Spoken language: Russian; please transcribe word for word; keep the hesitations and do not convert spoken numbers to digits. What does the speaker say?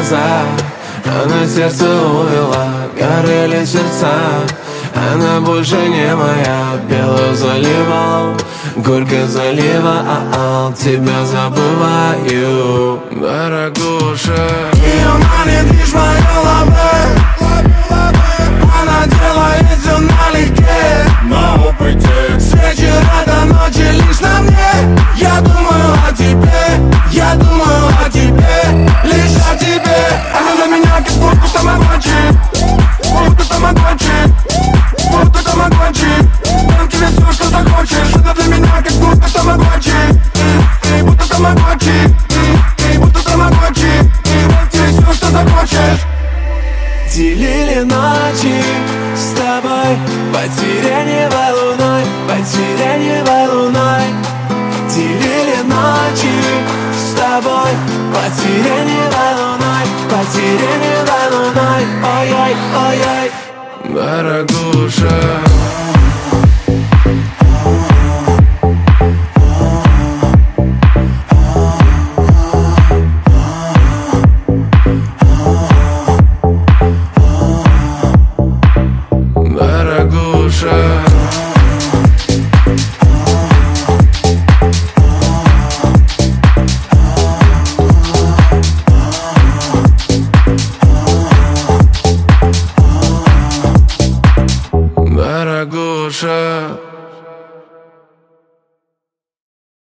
глаза. Она сердце увела, горели сердца. Она больше не моя, белую заливал, горько залива, а-а, тебя забываю, дорогуша. Ее манит лишь моя лаве, она делает все налегке, на опыте. С вечера до ночи лишь на мне. Я думаю о тебе, я думаю о тебе, лишь о тебе. Она для меня как будто тамагочи, будто тамагочи, будто тамагочи. Дам тебе все, что захочешь. Она для меня как будто тамагочи, будто тамагочи, будто тамагочи. Дам тебе все, что захочешь. Делили ночи с тобой под сиреневой луной, под сиреневой луной. Делили ночи с тобой под сиреневой луной, под сиреневой луной. Ой-ой, ой-ой, дорогуша.